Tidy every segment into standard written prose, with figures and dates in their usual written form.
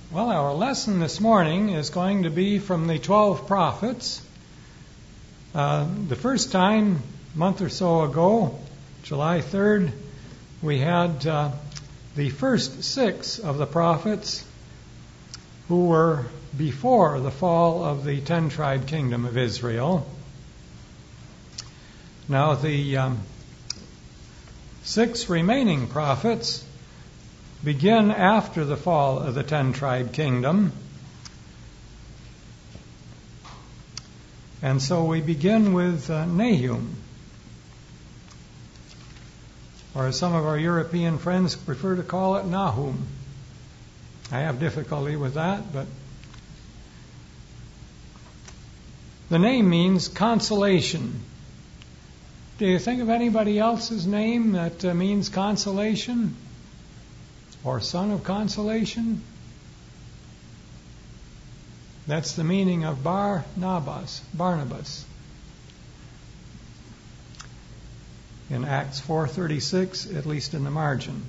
Well, our lesson this morning is going to be from the 12 prophets. The first time, a month or so ago, July 3rd, we had the first 6 of the prophets who were before the fall of the 10-tribe kingdom of Israel. Now, the 6 remaining prophets begin after the fall of the 10-tribe kingdom. And so we begin with Nahum, or as some of our European friends prefer to call it, Nahum. I have difficulty with that, but the name means consolation. Do you think of anybody else's name that means consolation? Or son of consolation? That's the meaning of Barnabas. In Acts 4:36, at least in the margin.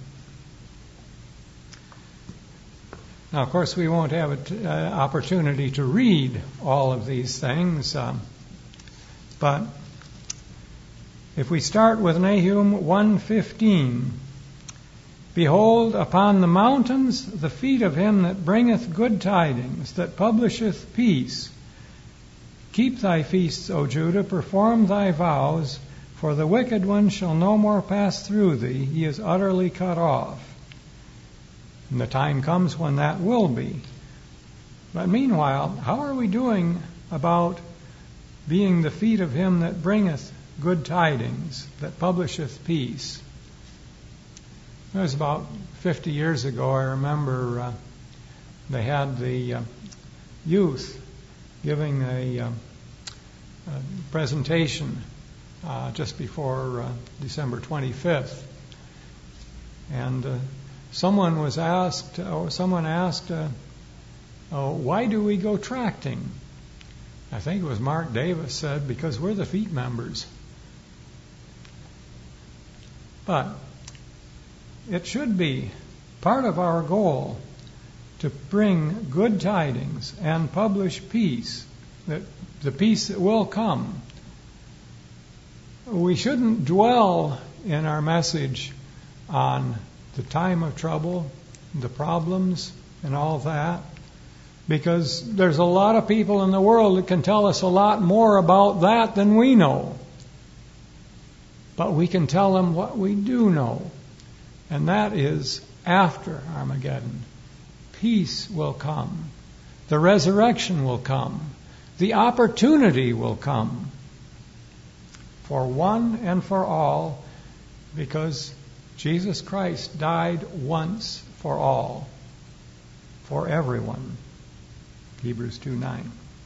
Now, of course, we won't have an opportunity to read all of these things, but if we start with Nahum 1:15, behold, upon the mountains the feet of him that bringeth good tidings, that publisheth peace. Keep thy feasts, O Judah, perform thy vows, for the wicked one shall no more pass through thee, he is utterly cut off. And the time comes when that will be. But meanwhile, how are we doing about being the feet of him that bringeth good tidings, that publisheth peace? It was about 50 years ago, I remember they had the youth giving a presentation just before December 25th. And someone asked, why do we go tracting? I think it was Mark Davis said, because we're the feet members. But it should be part of our goal to bring good tidings and publish peace, that the peace that will come. We shouldn't dwell in our message on the time of trouble, the problems, and all that, because there's a lot of people in the world that can tell us a lot more about that than we know. But we can tell them what we do know. And that is, after Armageddon, peace will come. The resurrection will come. The opportunity will come. For one and for all, because Jesus Christ died once for all, for everyone. Hebrews 2:9.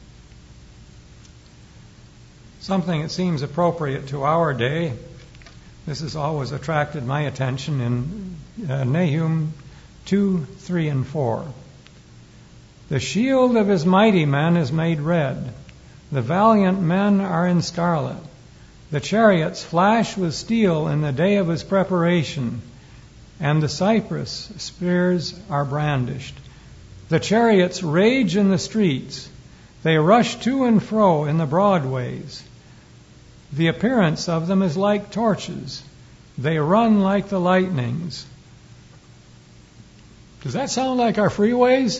Something that seems appropriate to our day. This has always attracted my attention in Nahum 2:3 and 4. The shield of his mighty men is made red. The valiant men are in scarlet. The chariots flash with steel in the day of his preparation, and the cypress spears are brandished. The chariots rage in the streets. They rush to and fro in the broad ways. The appearance of them is like torches. They run like the lightnings. Does that sound like our freeways?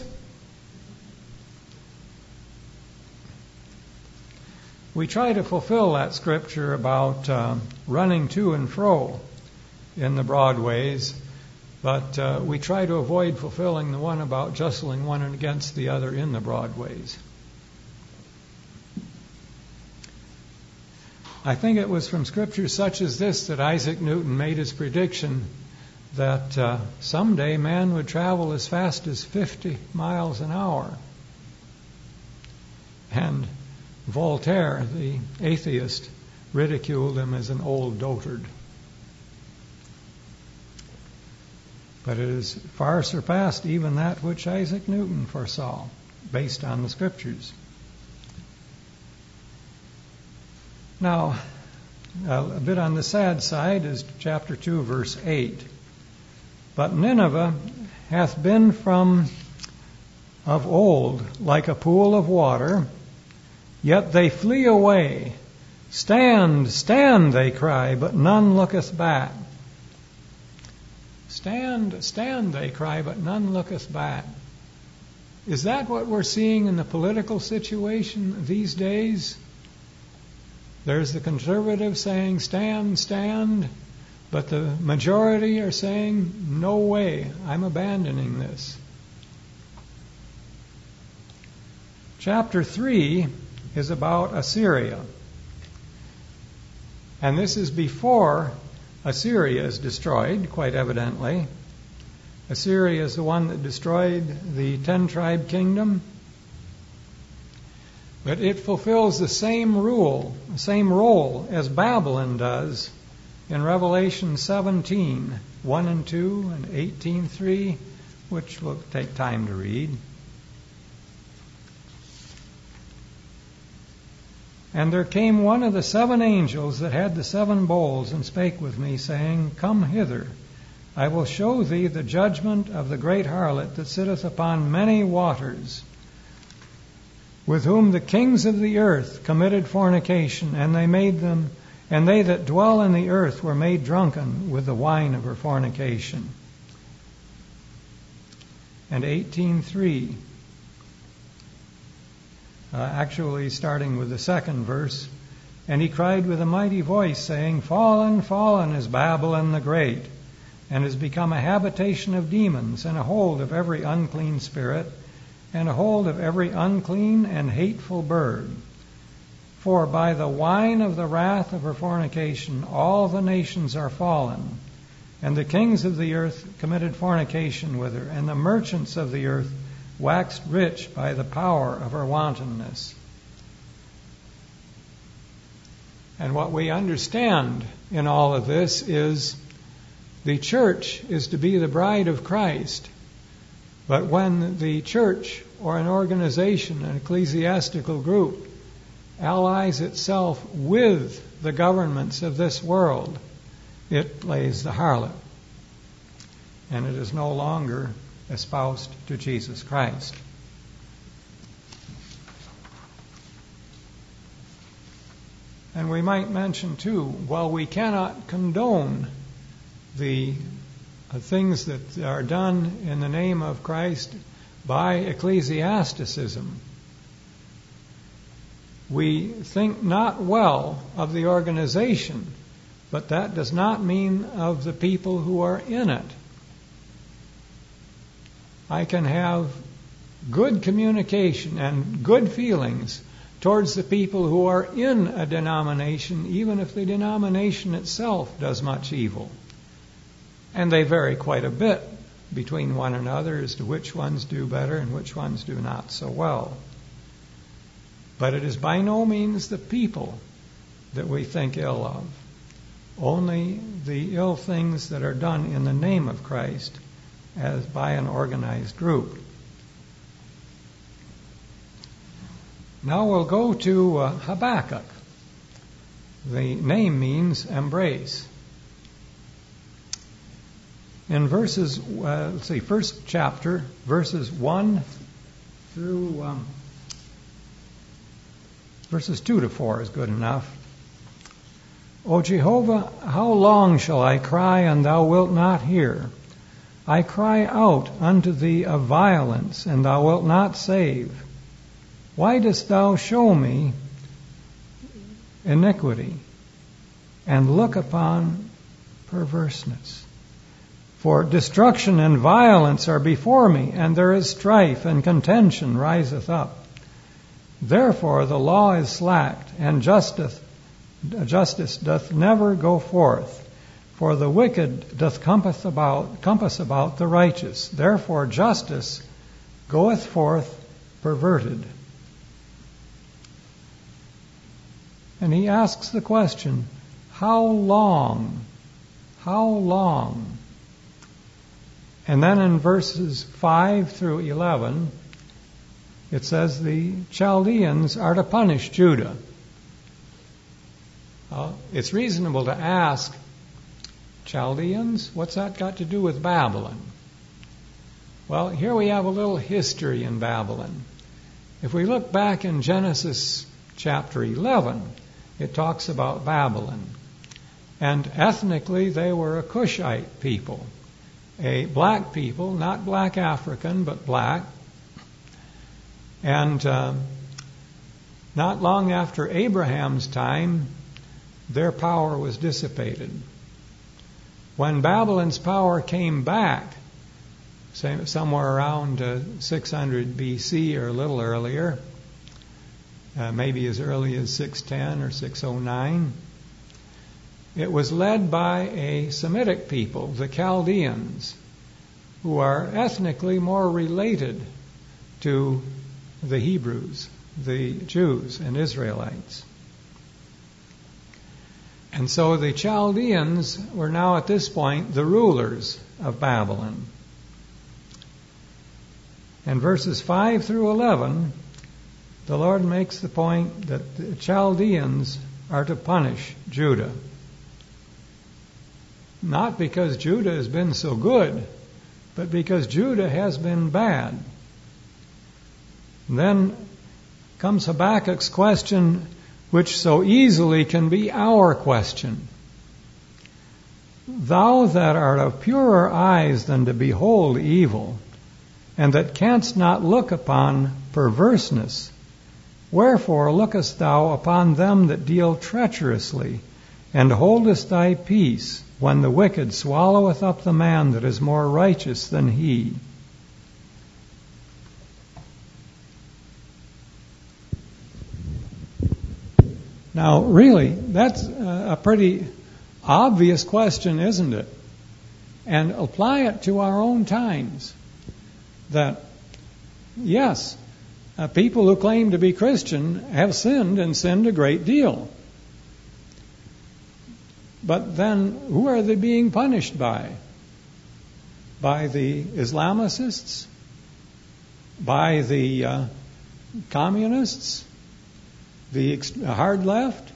We try to fulfill that scripture about running to and fro in the broad ways, but we try to avoid fulfilling the one about jostling one against the other in the broad ways. I think it was from scriptures such as this that Isaac Newton made his prediction that someday man would travel as fast as 50 miles an hour. And Voltaire, the atheist, ridiculed him as an old dotard. But it has far surpassed even that which Isaac Newton foresaw, based on the scriptures. Now, a bit on the sad side is chapter 2, verse 8. But Nineveh hath been from of old like a pool of water, yet they flee away. Stand, stand, they cry, but none looketh back. Stand, stand, they cry, but none looketh back. Is that what we're seeing in the political situation these days? There's the conservatives saying, stand, stand, but the majority are saying, no way, I'm abandoning this. Chapter 3 is about Assyria. And this is before Assyria is destroyed, quite evidently. Assyria is the one that destroyed the 10-tribe kingdom. But it fulfills the same role as Babylon does in Revelation 17, 1 and 2, and 18:3, which will take time to read. And there came one of the 7 angels that had the 7 bowls, and spake with me, saying, Come hither, I will show thee the judgment of the great harlot that sitteth upon many waters, with whom the kings of the earth committed fornication, and they that dwell in the earth were made drunken with the wine of her fornication. And 18:3. Actually starting with the 2nd verse, and he cried with a mighty voice, saying, Fallen, fallen is Babylon the Great, and is become a habitation of demons, and a hold of every unclean spirit, and a hold of every unclean and hateful bird. For by the wine of the wrath of her fornication all the nations are fallen, and the kings of the earth committed fornication with her, and the merchants of the earth waxed rich by the power of her wantonness. And what we understand in all of this is the church is to be the bride of Christ. But when the church or an organization, an ecclesiastical group, allies itself with the governments of this world, it plays the harlot. And it is no longer espoused to Jesus Christ. And we might mention too, while we cannot condone the things that are done in the name of Christ by ecclesiasticism, we think not well of the organization, but that does not mean of the people who are in it. I can have good communication and good feelings towards the people who are in a denomination, even if the denomination itself does much evil. And they vary quite a bit between one another as to which ones do better and which ones do not so well. But it is by no means the people that we think ill of, only the ill things that are done in the name of Christ as by an organized group. Now we'll go to Habakkuk. The name means embrace. In first chapter, verses 1 through verses 2 to 4 is good enough. O Jehovah, how long shall I cry, and thou wilt not hear? I cry out unto thee of violence, and thou wilt not save. Why dost thou show me iniquity, and look upon perverseness? For destruction and violence are before me, and there is strife and contention riseth up. Therefore the law is slacked, and justice doth never go forth. For the wicked doth compass about the righteous. Therefore justice goeth forth perverted. And he asks the question, how long? How long? And then in verses 5 through 11, it says the Chaldeans are to punish Judah. It's reasonable to ask, Chaldeans, what's that got to do with Babylon? Well, here we have a little history in Babylon. If we look back in Genesis chapter 11, it talks about Babylon. And ethnically, they were a Cushite people, a black people, not black African, but black. And not long after Abraham's time, their power was dissipated. When Babylon's power came back, somewhere around 600 BC or a little earlier, maybe as early as 610 or 609, it was led by a Semitic people, the Chaldeans, who are ethnically more related to the Hebrews, the Jews and Israelites. And so the Chaldeans were now at this point the rulers of Babylon. And verses 5 through 11, the Lord makes the point that the Chaldeans are to punish Judah. Not because Judah has been so good, but because Judah has been bad. And then comes Habakkuk's question, which so easily can be our question. Thou that art of purer eyes than to behold evil, and that canst not look upon perverseness, wherefore lookest thou upon them that deal treacherously, and holdest thy peace, when the wicked swalloweth up the man that is more righteous than he? Now, really, that's a pretty obvious question, isn't it? And apply it to our own times. That, yes, people who claim to be Christian have sinned and sinned a great deal. But then, who are they being punished by? By the Islamicists? By the communists? The hard left?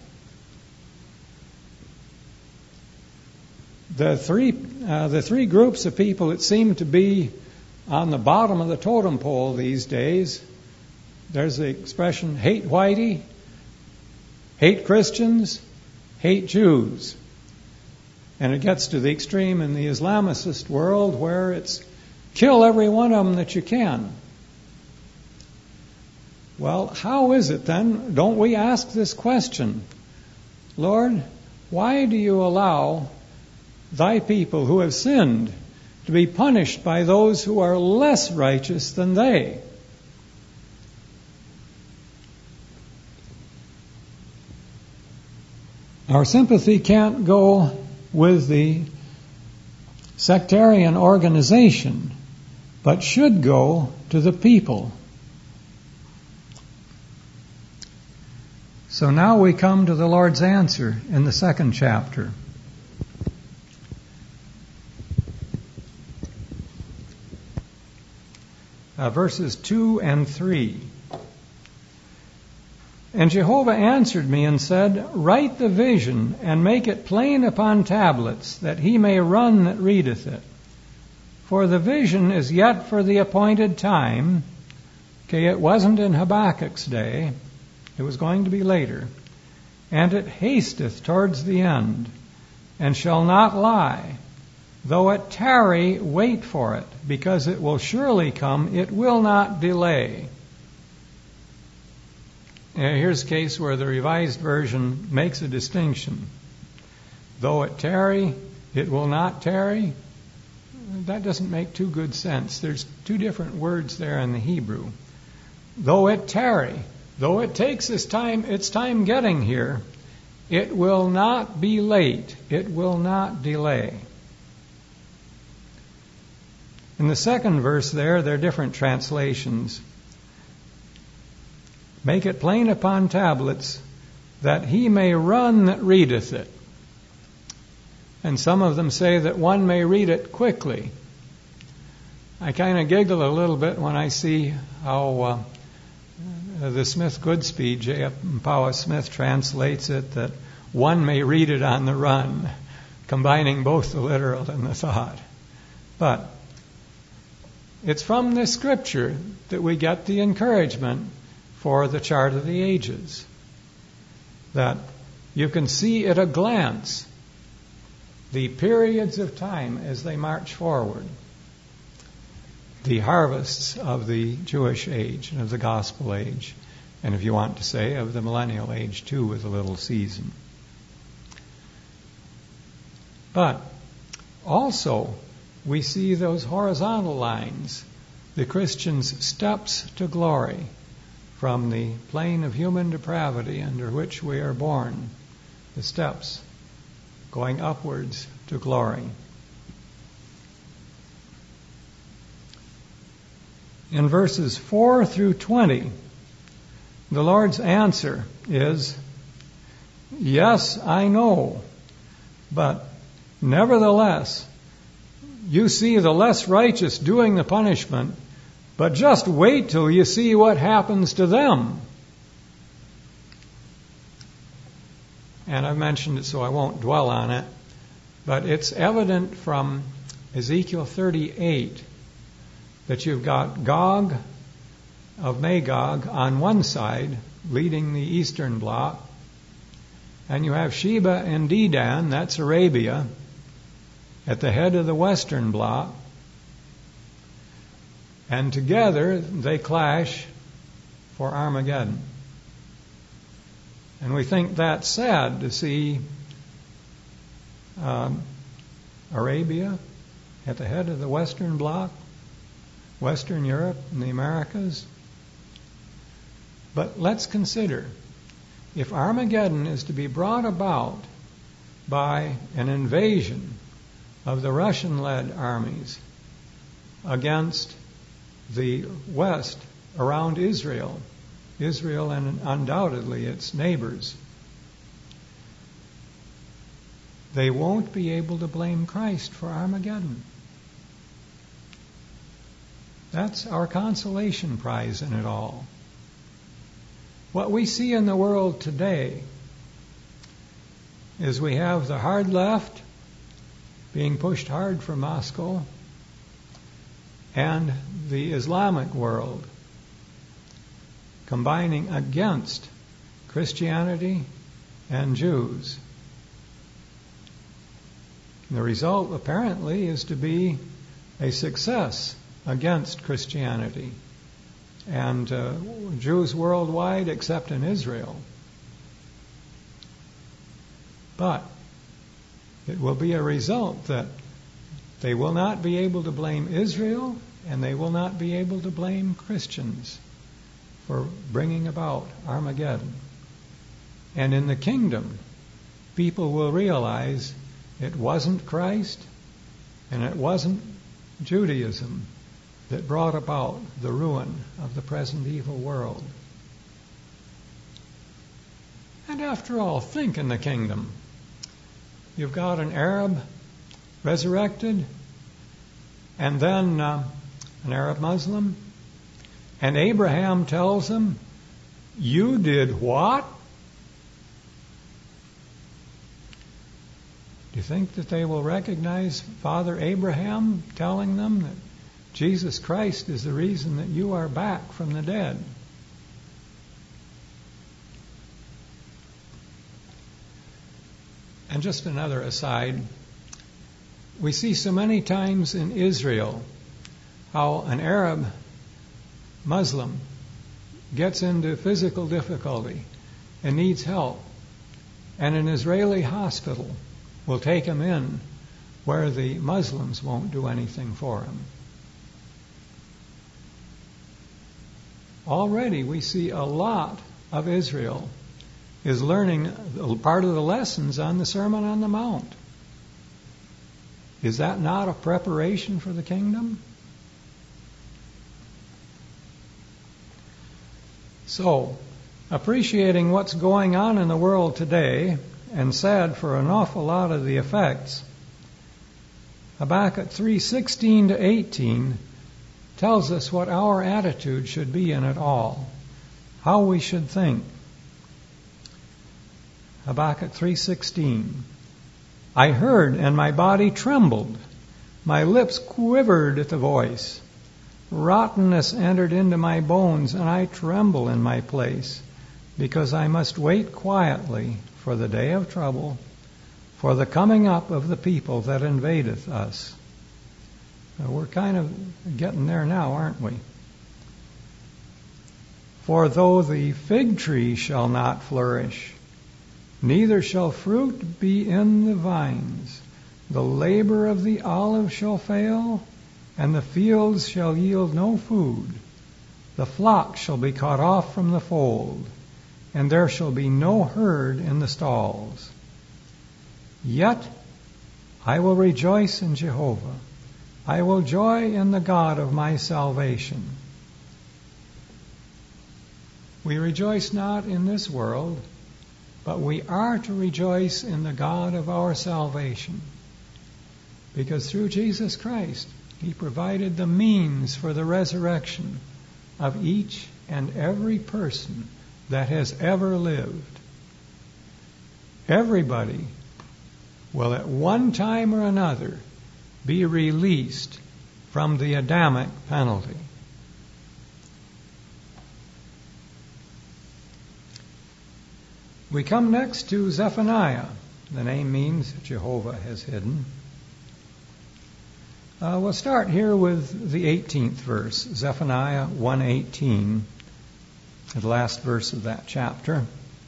The three groups of people that seem to be on the bottom of the totem pole these days, there's the expression hate whitey, hate Christians, hate Jews. And it gets to the extreme in the Islamicist world where it's kill every one of them that you can. Well, how is it then? Don't we ask this question? Lord, why do you allow thy people who have sinned to be punished by those who are less righteous than they? Our sympathy can't go with the sectarian organization, but should go to the people. So now we come to the Lord's answer in the second chapter. Verses 2 and 3. And Jehovah answered me and said, Write the vision and make it plain upon tablets, that he may run that readeth it. For the vision is yet for the appointed time. Okay, it wasn't in Habakkuk's day. It was going to be later. And it hasteth towards the end, and shall not lie. Though it tarry, wait for it, because it will surely come, it will not delay. Here's a case where the Revised Version makes a distinction. Though it tarry, it will not tarry. That doesn't make too good sense. There's two different words there in the Hebrew. Though it tarry, though it takes its time getting here, it will not be late. It will not delay. In the second verse there are different translations. Make it plain upon tablets, that he may run that readeth it. And some of them say that one may read it quickly. I kind of giggle a little bit when I see how the Smith Goodspeed, J.F. Powell Smith translates it, that one may read it on the run, combining both the literal and the thought. But it's from this scripture that we get the encouragement for the chart of the ages. That you can see at a glance the periods of time as they march forward. The harvests of the Jewish age and of the gospel age. And if you want to say, of the millennial age too, with a little season. But also, we see those horizontal lines, the Christian's steps to glory from the plane of human depravity under which we are born, the steps going upwards to glory. In verses 4 through 20, the Lord's answer is, yes, I know, but nevertheless, you see the less righteous doing the punishment, but just wait till you see what happens to them. And I've mentioned it, so I won't dwell on it, but it's evident from Ezekiel 38 that you've got Gog of Magog on one side, leading the eastern bloc, and you have Sheba and Dedan, that's Arabia, at the head of the western bloc, and together they clash for Armageddon. And we think that's sad to see Arabia at the head of the western bloc, Western Europe and the Americas. But let's consider, if Armageddon is to be brought about by an invasion of the Russian-led armies against the West around Israel and undoubtedly its neighbors, they won't be able to blame Christ for Armageddon. That's our consolation prize in it all. What we see in the world today is we have the hard left being pushed hard from Moscow and the Islamic world combining against Christianity and Jews. And the result apparently is to be a success against Christianity and Jews worldwide except in Israel. But it will be a result that they will not be able to blame Israel and they will not be able to blame Christians for bringing about Armageddon. And in the kingdom, people will realize it wasn't Christ and it wasn't Judaism that brought about the ruin of the present evil world. And after all, think in the kingdom. You've got an Arab resurrected, and then an Arab Muslim, and Abraham tells him, "You did what?" Do you think that they will recognize Father Abraham telling them that Jesus Christ is the reason that you are back from the dead? And just another aside, we see so many times in Israel how an Arab Muslim gets into physical difficulty and needs help, and an Israeli hospital will take him in where the Muslims won't do anything for him. Already we see a lot of Israel is learning part of the lessons on the Sermon on the Mount. Is that not a preparation for the kingdom? So, appreciating what's going on in the world today, and sad for an awful lot of the effects, Habakkuk 3:16 to 18 tells us what our attitude should be in it all, how we should think. Habakkuk 3:16, I heard and my body trembled, my lips quivered at the voice. Rottenness entered into my bones, and I tremble in my place, because I must wait quietly for the day of trouble, for the coming up of the people that invadeth us. We're kind of getting there now, aren't we? For though the fig tree shall not flourish, neither shall fruit be in the vines, the labor of the olive shall fail, and the fields shall yield no food. The flock shall be cut off from the fold, and there shall be no herd in the stalls. Yet I will rejoice in Jehovah. I will joy in the God of my salvation. We rejoice not in this world, but we are to rejoice in the God of our salvation. Because through Jesus Christ, He provided the means for the resurrection of each and every person that has ever lived. Everybody will at one time or another be released from the Adamic penalty. We come next to Zephaniah. The name means Jehovah has hidden. We'll start here with the 18th verse, Zephaniah 1:18, the last verse of that chapter.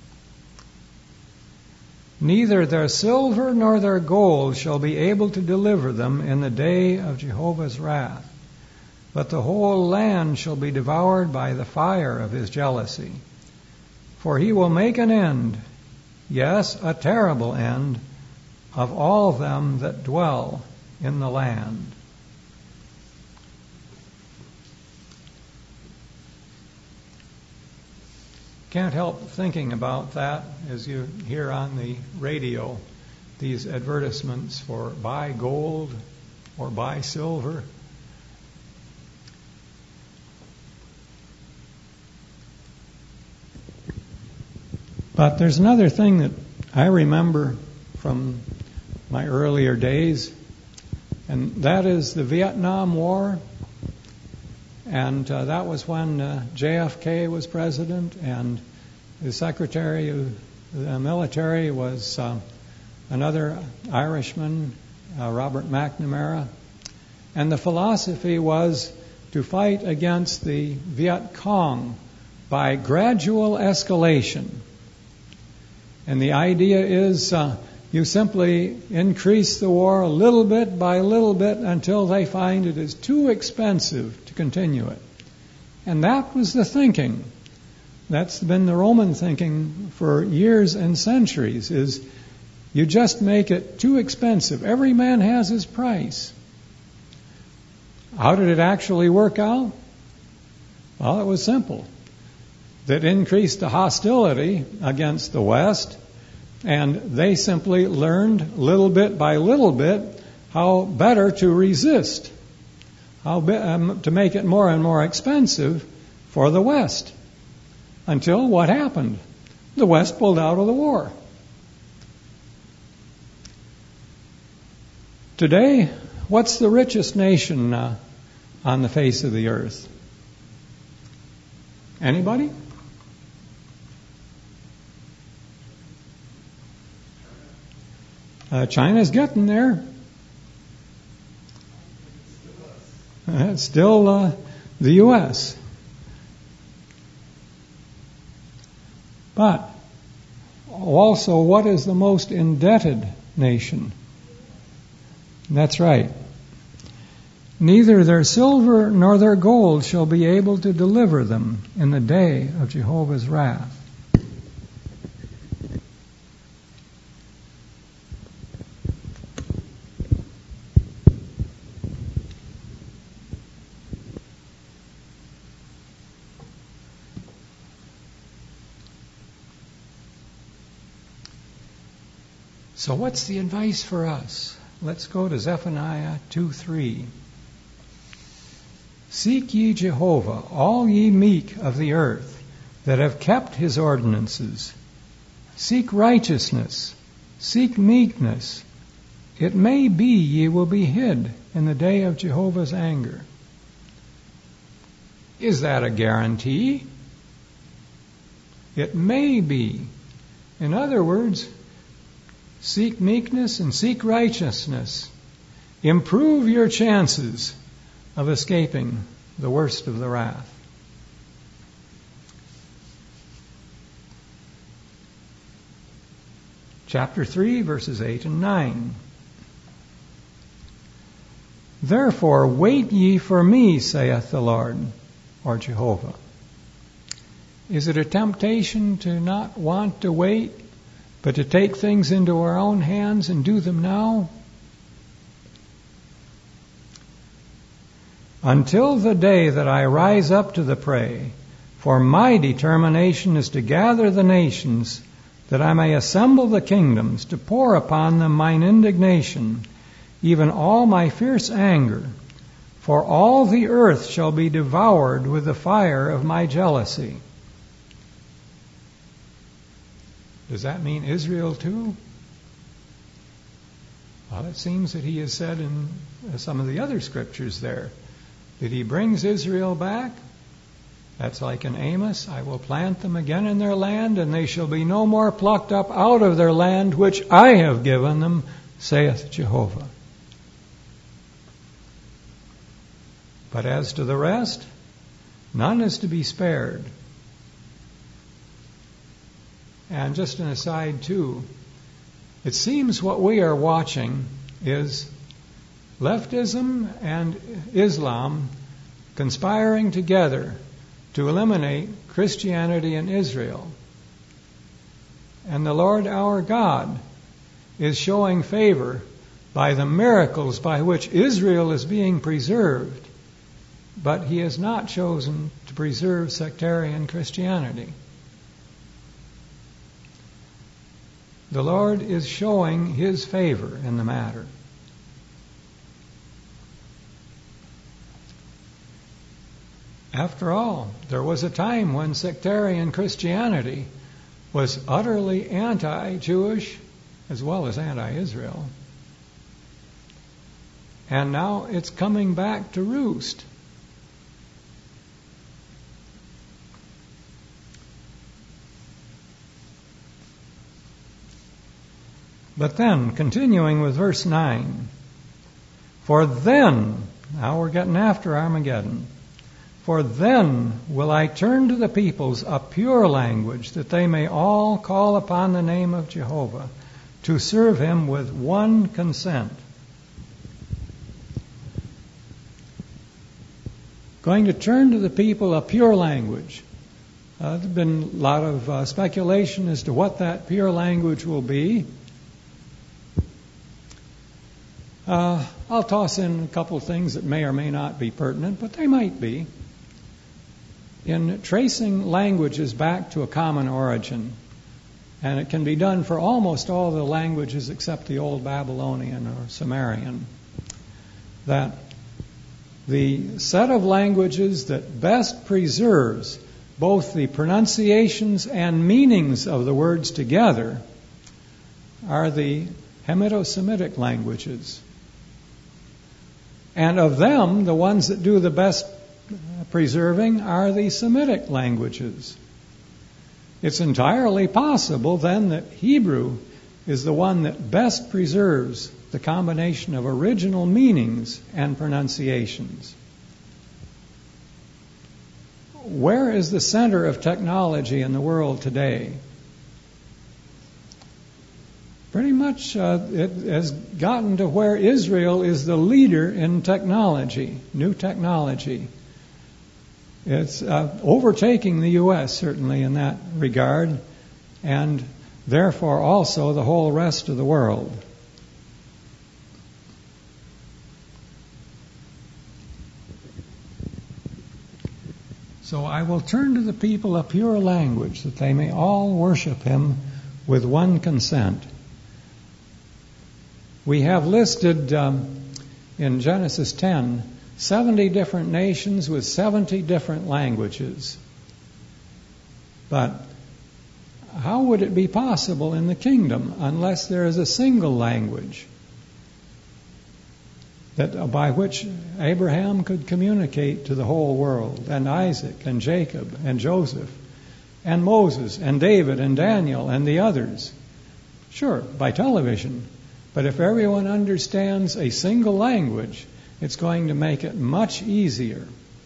Neither their silver nor their gold shall be able to deliver them in the day of Jehovah's wrath, but the whole land shall be devoured by the fire of His jealousy. For He will make an end, yes, a terrible end, of all them that dwell in the land. Can't help thinking about that as you hear on the radio these advertisements for buy gold or buy silver. But there's another thing that I remember from my earlier days, and that is the Vietnam War. And that was when JFK was president, and the Secretary of the Military was another Irishman, Robert McNamara. And the philosophy was to fight against the Viet Cong by gradual escalation. And the idea is you simply increase the war a little bit by little bit until they find it is too expensive to continue it. And that was the thinking. That's been the Roman thinking for years and centuries, is you just make it too expensive. Every man has his price. How did it actually work out? Well, it was simple. That increased the hostility against the West, and they simply learned little bit by little bit how better to resist, how to make it more and more expensive for the West. Until what happened? The West pulled out of the war. Today, what's the richest nation on the face of the earth? Anybody? China's getting there. It's still the U.S. But also, what is the most indebted nation? That's right. Neither their silver nor their gold shall be able to deliver them in the day of Jehovah's wrath. So what's the advice for us? Let's go to Zephaniah 2:3. Seek ye Jehovah, all ye meek of the earth, that have kept His ordinances. Seek righteousness, seek meekness. It may be ye will be hid in the day of Jehovah's anger. Is that a guarantee? It may be. In other words, seek meekness and seek righteousness. Improve your chances of escaping the worst of the wrath. Chapter 3, verses 8 and 9. Therefore wait ye for me, saith the Lord, or Jehovah. Is it a temptation to not want to wait, but to take things into our own hands and do them now? Until the day that I rise up to the prey, for my determination is to gather the nations, that I may assemble the kingdoms, to pour upon them mine indignation, even all my fierce anger, for all the earth shall be devoured with the fire of my jealousy. Does that mean Israel too? Well, it seems that he has said in some of the other scriptures there that he brings Israel back. That's like in Amos, I will plant them again in their land, and they shall be no more plucked up out of their land which I have given them, saith Jehovah. But as to the rest, none is to be spared. And just an aside too, it seems what we are watching is leftism and Islam conspiring together to eliminate Christianity in Israel. And the Lord our God is showing favor by the miracles by which Israel is being preserved, but he has not chosen to preserve sectarian Christianity. The Lord is showing his favor in the matter. After all, there was a time when sectarian Christianity was utterly anti-Jewish as well as anti-Israel. And now it's coming back to roost. But then, continuing with verse 9, for then, now we're getting after Armageddon, for then will I turn to the peoples a pure language, that they may all call upon the name of Jehovah, to serve him with one consent. Going to turn to the people a pure language. There's been a lot of speculation as to what that pure language will be. I'll toss in a couple of things that may or may not be pertinent, but they might be. In tracing languages back to a common origin, and it can be done for almost all the languages except the Old Babylonian or Sumerian, that the set of languages that best preserves both the pronunciations and meanings of the words together are the Hamitic-Semitic languages. And of them, the ones that do the best preserving are the Semitic languages. It's entirely possible then that Hebrew is the one that best preserves the combination of original meanings and pronunciations. Where is the center of technology in the world today? Pretty much it has gotten to where Israel is the leader in technology, new technology. It's overtaking the U.S. certainly in that regard, and therefore also the whole rest of the world. So I will turn to the people a pure language, that they may all worship him with one consent. We have listed in Genesis 10 70 different nations with 70 different languages. But how would it be possible in the kingdom unless there is a single language? that by which Abraham could communicate to the whole world, and Isaac and Jacob and Joseph and Moses and David and Daniel and the others. Sure, by television. But if everyone understands a single language, it's going to make it much easier.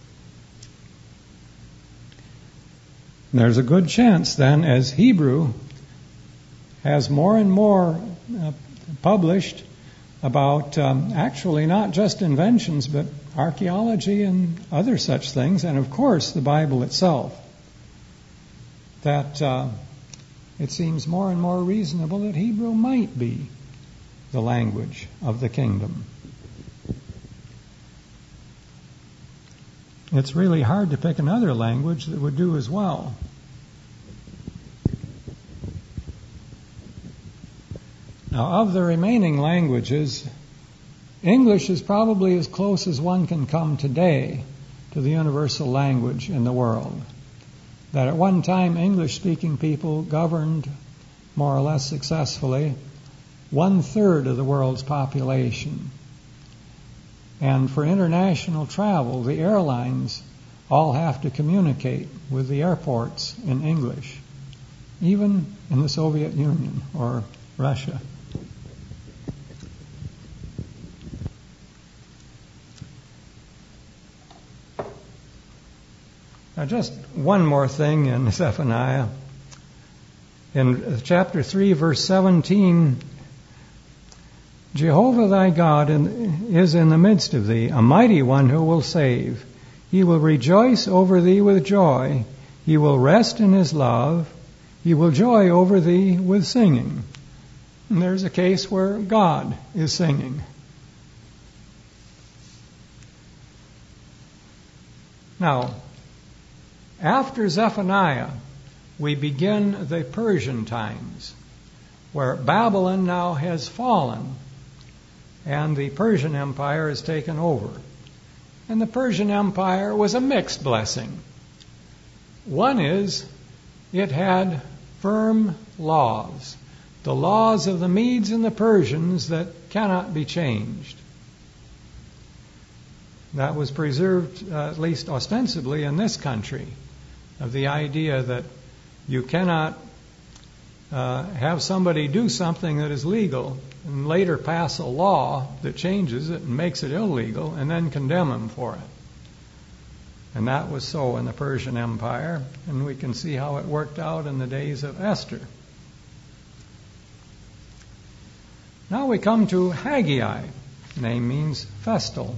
There's a good chance then, as Hebrew has more and more published about actually not just inventions, but archaeology and other such things, and of course the Bible itself, that it seems more and more reasonable that Hebrew might be the language of the kingdom. It's really hard to pick another language that would do as well. Now, of the remaining languages, English is probably as close as one can come today to the universal language in the world. That at one time English-speaking people governed more or less successfully 1/3 of the world's population. And for international travel, the airlines all have to communicate with the airports in English, even in the Soviet Union or Russia. Now, just one more thing in Zephaniah. In chapter 3, verse 17, Jehovah thy God is in the midst of thee, a mighty one who will save. He will rejoice over thee with joy. He will rest in his love. He will joy over thee with singing. And there's a case where God is singing. Now, after Zephaniah, we begin the Persian times, where Babylon now has fallen, and the Persian Empire has taken over. And the Persian Empire was a mixed blessing. One is, it had firm laws, the laws of the Medes and the Persians that cannot be changed. That was preserved, at least ostensibly, in this country, of the idea that you cannot have somebody do something that is legal and later pass a law that changes it and makes it illegal and then condemn them for it. And that was so in the Persian Empire, and we can see how it worked out in the days of Esther. Now we come to Haggai. The name means festal,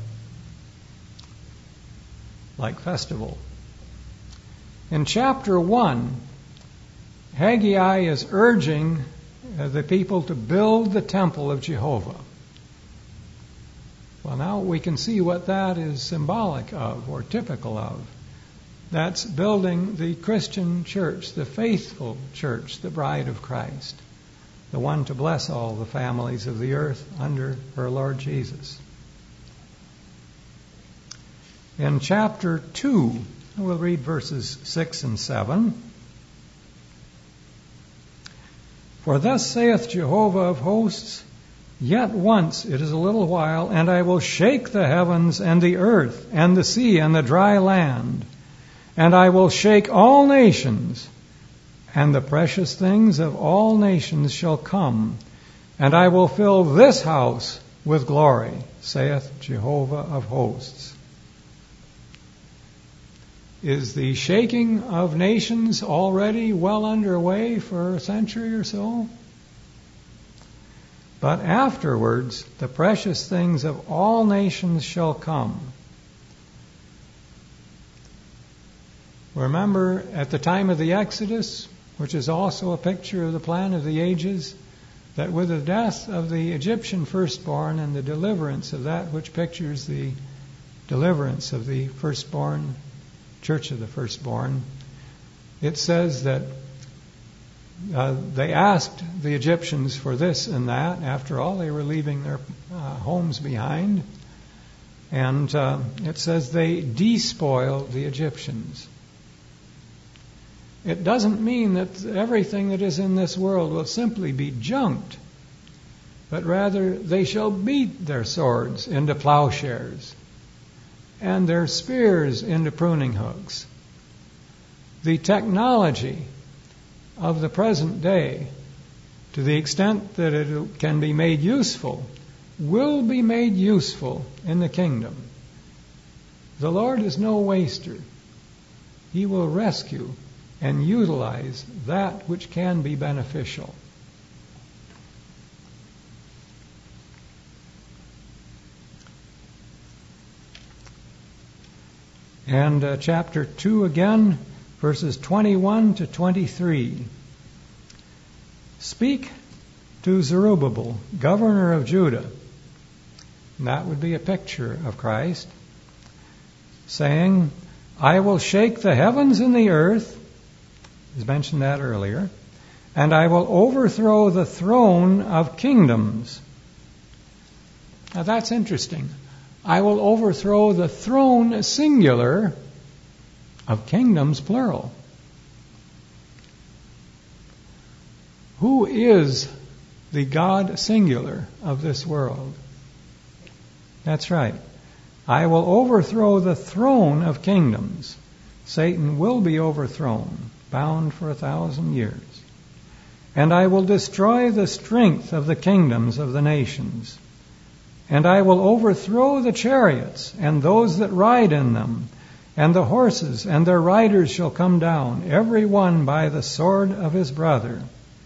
like festival. In chapter 1, Haggai is urging the people to build the temple of Jehovah. Well, now we can see what that is symbolic of or typical of. That's building the Christian church, the faithful church, the bride of Christ, the one to bless all the families of the earth under her Lord Jesus. In chapter 2, we'll read verses 6 and 7. For thus saith Jehovah of hosts, yet once it is a little while, and I will shake the heavens and the earth and the sea and the dry land, and I will shake all nations, and the precious things of all nations shall come, and I will fill this house with glory, saith Jehovah of hosts. Is the shaking of nations already well underway for a century or so? But afterwards, the precious things of all nations shall come. Remember, at the time of the Exodus, which is also a picture of the plan of the ages, that with the death of the Egyptian firstborn and the deliverance of that which pictures the deliverance of the firstborn, Church of the Firstborn, it says that they asked the Egyptians for this and that. After all, they were leaving their homes behind. And it says they despoiled the Egyptians. It doesn't mean that everything that is in this world will simply be junked. but rather they shall beat their swords into plowshares and their spears into pruning hooks. The technology of the present day, to the extent that it can be made useful, will be made useful in the kingdom. The Lord is no waster. He will rescue and utilize that which can be beneficial. And chapter 2 again, verses 21 to 23. Speak to Zerubbabel, governor of Judah. And that would be a picture of Christ, saying, I will shake the heavens and the earth, as mentioned that earlier, and I will overthrow the throne of kingdoms. Now that's interesting. I will overthrow the throne, singular, of kingdoms, plural. Who is the God, singular, of this world? That's right. I will overthrow the throne of kingdoms. Satan will be overthrown, bound for 1,000 years. And I will destroy the strength of the kingdoms of the nations. And I will overthrow the chariots and those that ride in them, and the horses and their riders shall come down, every one by the sword of his brother.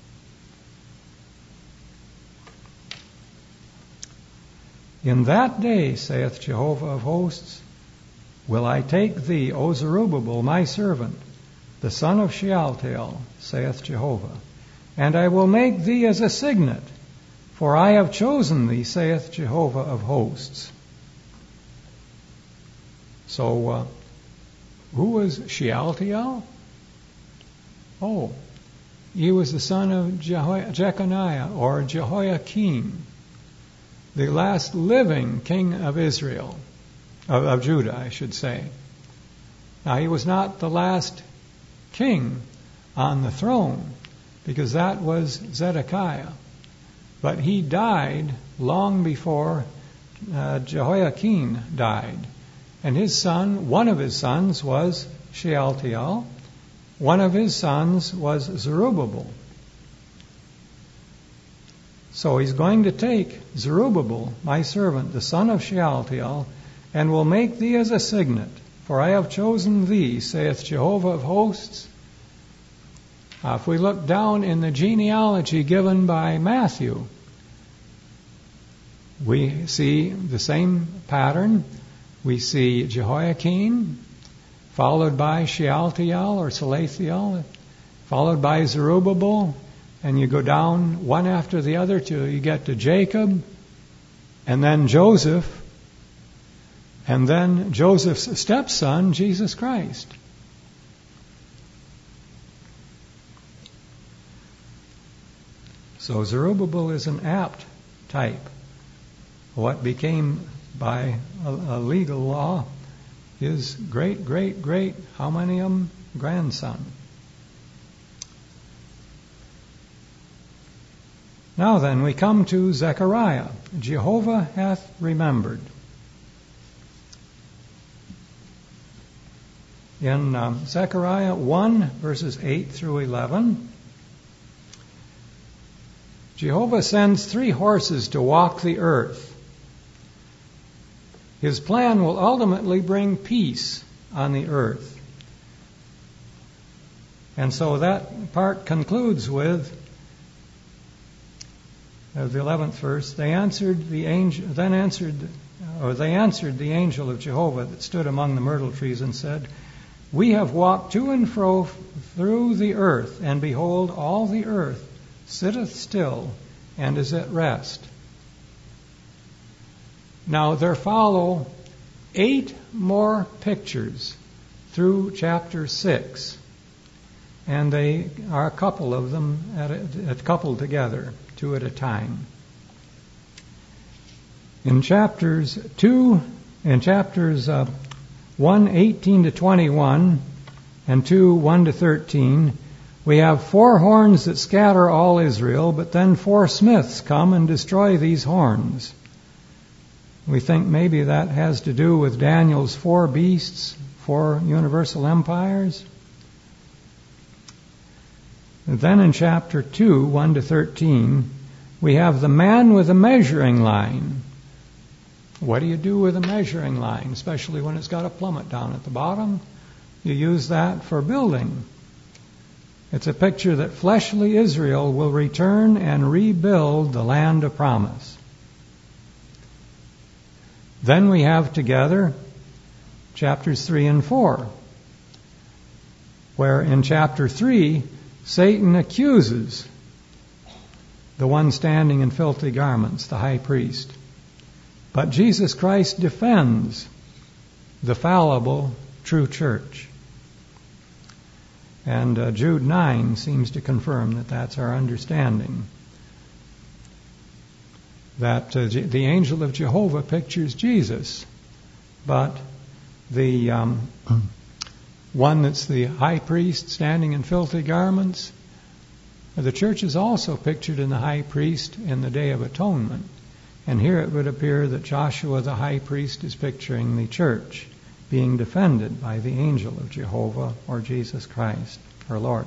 In that day, saith Jehovah of hosts, will I take thee, O Zerubbabel, my servant, the son of Shealtiel, saith Jehovah, and I will make thee as a signet, for I have chosen thee, saith Jehovah of hosts. So, who was Shealtiel? Oh, he was the son of Jeconiah, or Jehoiakim, the last living king of Israel, of Judah, I should say. Now, he was not the last king on the throne, because that was Zedekiah. But he died long before Jehoiakim died. And his son, one of his sons was Shealtiel. One of his sons was Zerubbabel. So he's going to take Zerubbabel, my servant, the son of Shealtiel, and will make thee as a signet. For I have chosen thee, saith Jehovah of hosts. If we look down in the genealogy given by Matthew, we see the same pattern. We see Jehoiakim, followed by Shealtiel or Salathiel, followed by Zerubbabel, and you go down one after the other till you get to Jacob, and then Joseph, and then Joseph's stepson, Jesus Christ. So Zerubbabel is an apt type. What became, by a legal law, his great, how many of them? Grandson. Now then, we come to Zechariah. Jehovah hath remembered. In Zechariah 1, verses 8 through 11, Jehovah sends 3 horses to walk the earth. His plan will ultimately bring peace on the earth. And so that part concludes with the 11th verse. They answered the angel of Jehovah that stood among the myrtle trees and said, We have walked to and fro through the earth, and behold, all the earth sitteth still and is at rest. Now there follow 8 more pictures through chapter 6, and they are a couple of them coupled together, 2 at a time. In chapters 1, 18 to 21, and 2, 1 to 13, We have 4 horns that scatter all Israel, but then 4 smiths come and destroy these horns. We think maybe that has to do with Daniel's 4 beasts, 4 universal empires. And then in chapter 2, 1 to 13, we have the man with a measuring line. What do you do with a measuring line, especially when it's got a plummet down at the bottom? You use that for building. It's a picture that fleshly Israel will return and rebuild the land of promise. Then we have together chapters 3 and 4, where in chapter 3, Satan accuses the one standing in filthy garments, the high priest. But Jesus Christ defends the fallible, true church. And Jude 9 seems to confirm that that's our understanding. That the angel of Jehovah pictures Jesus, but the one that's the high priest standing in filthy garments, the church is also pictured in the high priest in the Day of Atonement. And here it would appear that Joshua the high priest is picturing the church being defended by the angel of Jehovah or Jesus Christ, our Lord.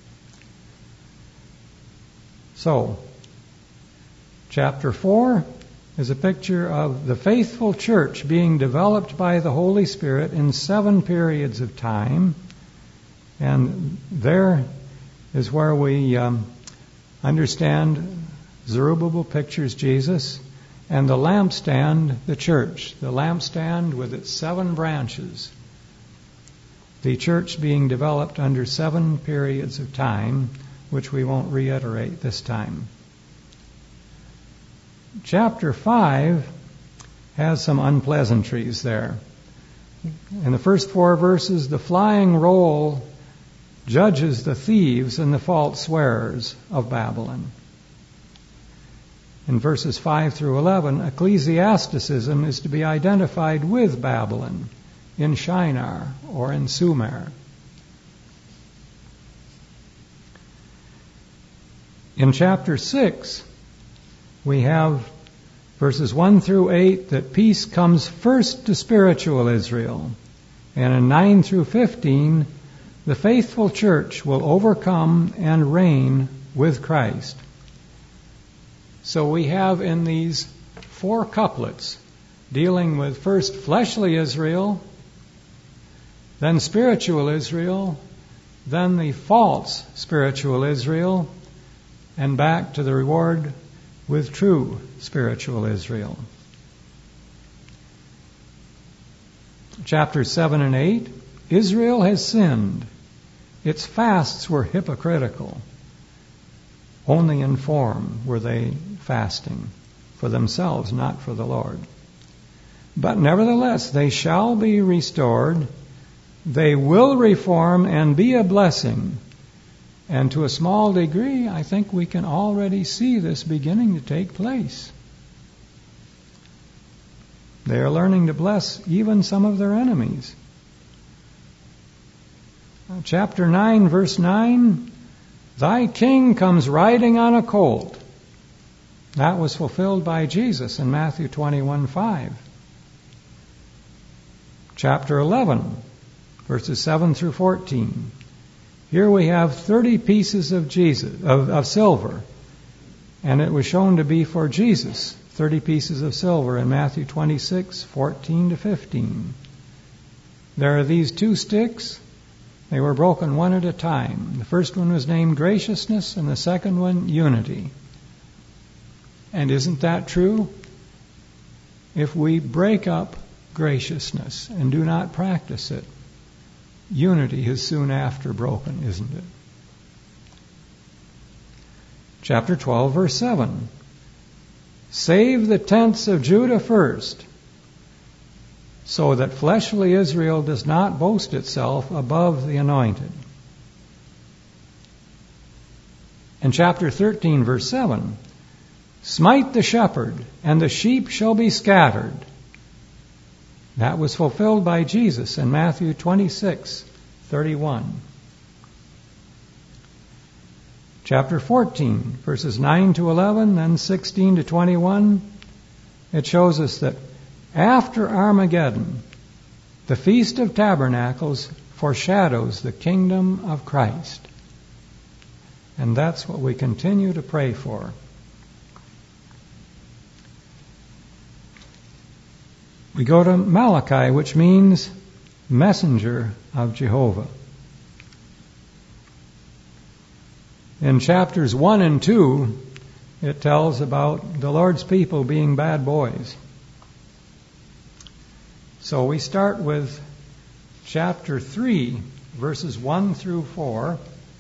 So, chapter 4 is a picture of the faithful church being developed by the Holy Spirit in 7 periods of time. And there is where we understand Zerubbabel pictures Jesus, and the lampstand, the church. The lampstand with its 7 branches. The church being developed under 7 periods of time, which we won't reiterate this time. Chapter 5 has some unpleasantries there. In the first 4 verses, the flying roll judges the thieves and the false swearers of Babylon. In verses 5 through 11, ecclesiasticism is to be identified with Babylon in Shinar or in Sumer. In chapter 6, we have verses 1 through 8 that peace comes first to spiritual Israel. And in 9 through 15, the faithful church will overcome and reign with Christ. So we have in these 4 couplets dealing with first fleshly Israel, then spiritual Israel, then the false spiritual Israel, and back to the reward with true spiritual Israel. Chapters 7 and 8, Israel has sinned. Its fasts were hypocritical. Only in form were they fasting, for themselves, not for the Lord. But nevertheless, they shall be restored. They will reform and be a blessing. And to a small degree, I think we can already see this beginning to take place. They are learning to bless even some of their enemies. Chapter 9, verse 9, Thy king comes riding on a colt. That was fulfilled by Jesus in Matthew 21:5. Chapter 11, verses 7 through 14. Here we have 30 pieces of silver, and it was shown to be for Jesus, 30 pieces of silver in Matthew 26:14 to 15. There are these 2 sticks. They were broken one at a time. The first one was named graciousness, and the second one unity. And isn't that true? If we break up graciousness and do not practice it, unity is soon after broken, isn't it? Chapter 12, verse 7. Save the tents of Judah first, so that fleshly Israel does not boast itself above the anointed. In chapter 13, verse 7, Smite the shepherd, and the sheep shall be scattered. That was fulfilled by Jesus in Matthew 26:31. Chapter 14, verses 9 to 11, then 16 to 21, it shows us that after Armageddon, the Feast of Tabernacles foreshadows the kingdom of Christ. And that's what we continue to pray for. We go to Malachi, which means messenger of Jehovah. In chapters 1 and 2, it tells about the Lord's people being bad boys. So we start with chapter 3, verses 1 through 4.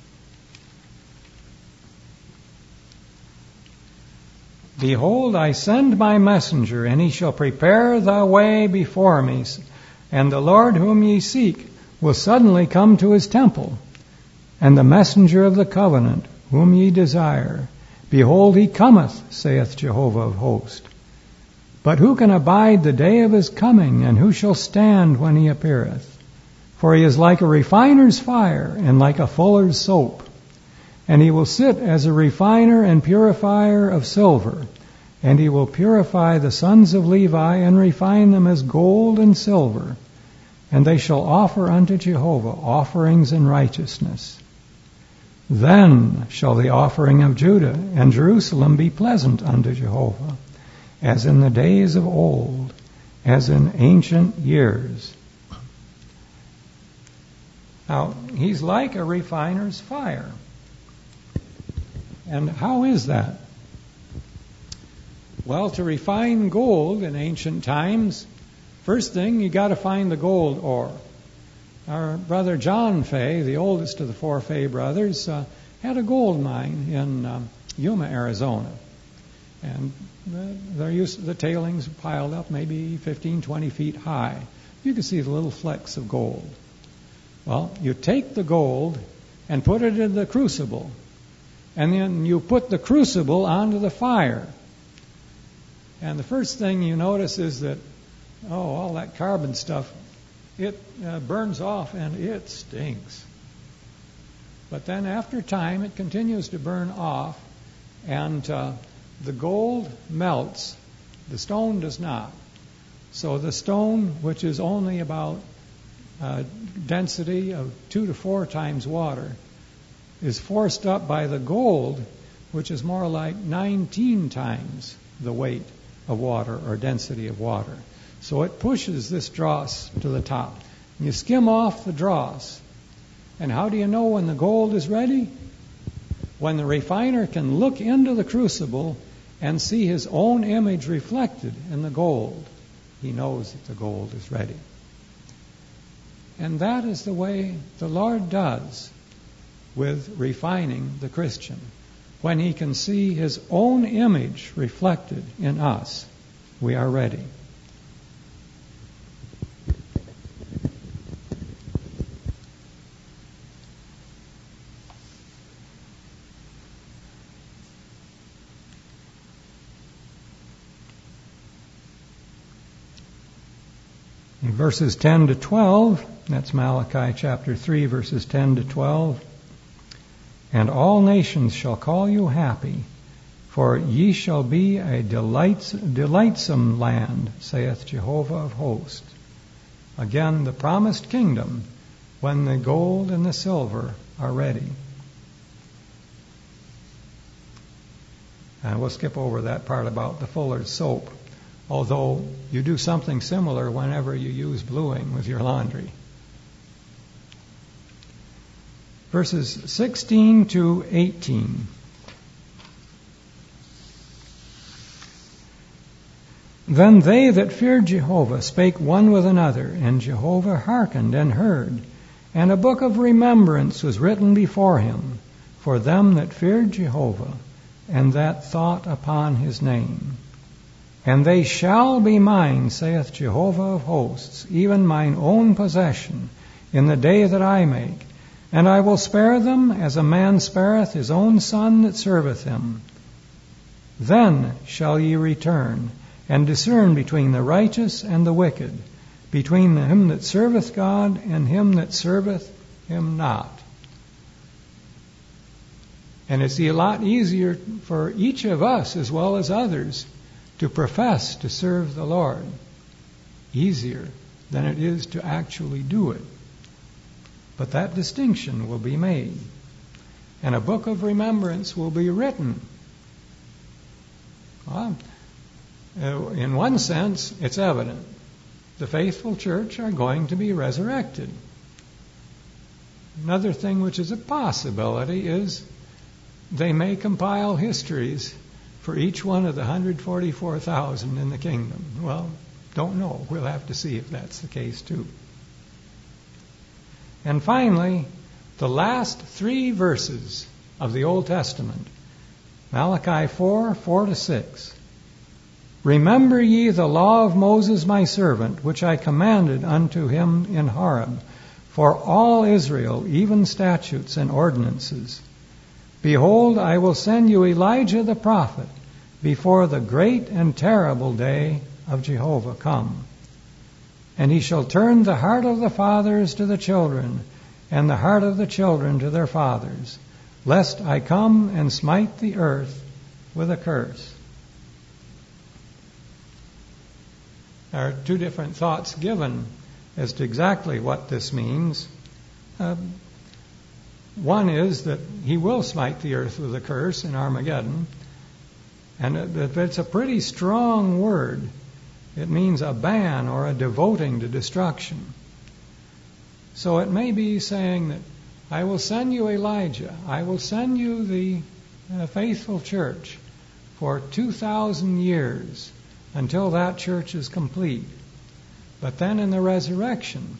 Behold, I send my messenger, and he shall prepare the way before me. And the Lord whom ye seek will suddenly come to his temple. And the messenger of the covenant, whom ye desire, behold, he cometh, saith Jehovah of hosts. But who can abide the day of his coming, and who shall stand when he appeareth? For he is like a refiner's fire, and like a fuller's soap. And he will sit as a refiner and purifier of silver. And he will purify the sons of Levi, and refine them as gold and silver. And they shall offer unto Jehovah offerings in righteousness. Then shall the offering of Judah and Jerusalem be pleasant unto Jehovah, as in the days of old, as in ancient years. Now, he's like a refiner's fire. And how is that? Well, to refine gold in ancient times, first thing, you got to find the gold ore. Our brother John Fay, the oldest of the four Fay brothers, had a gold mine in Yuma, Arizona. And the tailings piled up maybe 15, 20 feet high. You can see the little flecks of gold. Well, you take the gold and put it in the crucible. And then you put the crucible onto the fire. And the first thing you notice is that, all that carbon stuff, it burns off and it stinks. But then after time, it continues to burn off, and the gold melts. The stone does not. So the stone, which is only about density of 2 to 4 times water, is forced up by the gold, which is more like 19 times the weight of water or density of water. So it pushes this dross to the top. You skim off the dross. And how do you know when the gold is ready? When the refiner can look into the crucible and see his own image reflected in the gold, he knows that the gold is ready. And that is the way the Lord does with refining the Christian. When he can see his own image reflected in us, we are ready. In verses 10 to 12, that's Malachi chapter 3, verses 10 to 12. And all nations shall call you happy, for ye shall be a delightsome land, saith Jehovah of hosts. Again, the promised kingdom, when the gold and the silver are ready. And we'll skip over that part about the fuller's soap, although you do something similar whenever you use bluing with your laundry. Verses 16 to 18. Then they that feared Jehovah spake one with another, and Jehovah hearkened and heard. And a book of remembrance was written before him, for them that feared Jehovah, and that thought upon his name. And they shall be mine, saith Jehovah of hosts, even mine own possession, in the day that I make. And I will spare them as a man spareth his own son that serveth him. Then shall ye return, and discern between the righteous and the wicked, between him that serveth God and him that serveth him not. And it's a lot easier for each of us as well as others to profess to serve the Lord. Easier than it is to actually do it. But that distinction will be made. And a book of remembrance will be written. Well, in one sense, it's evident. The faithful church are going to be resurrected. Another thing which is a possibility is they may compile histories for each one of the 144,000 in the kingdom. Well, don't know. We'll have to see if that's the case too. And finally, the last 3 verses of the Old Testament, Malachi 4:4-6. Remember ye the law of Moses my servant, which I commanded unto him in Horeb, for all Israel, even statutes and ordinances. Behold, I will send you Elijah the prophet before the great and terrible day of Jehovah come. And he shall turn the heart of the fathers to the children, and the heart of the children to their fathers, lest I come and smite the earth with a curse. There are 2 different thoughts given as to exactly what this means. One is that he will smite the earth with a curse in Armageddon, and it's a pretty strong word. It means a ban or a devoting to destruction. So it may be saying that I will send you Elijah, I will send you the faithful church for 2,000 years until that church is complete. But then in the resurrection,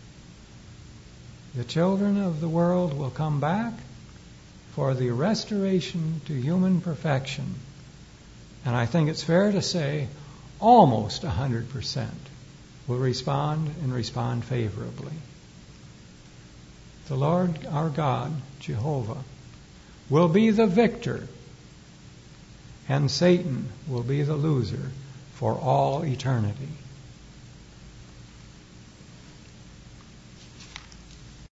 the children of the world will come back for the restoration to human perfection. And I think it's fair to say almost 100% will respond and respond favorably. The Lord our God, Jehovah, will be the victor, and Satan will be the loser for all eternity.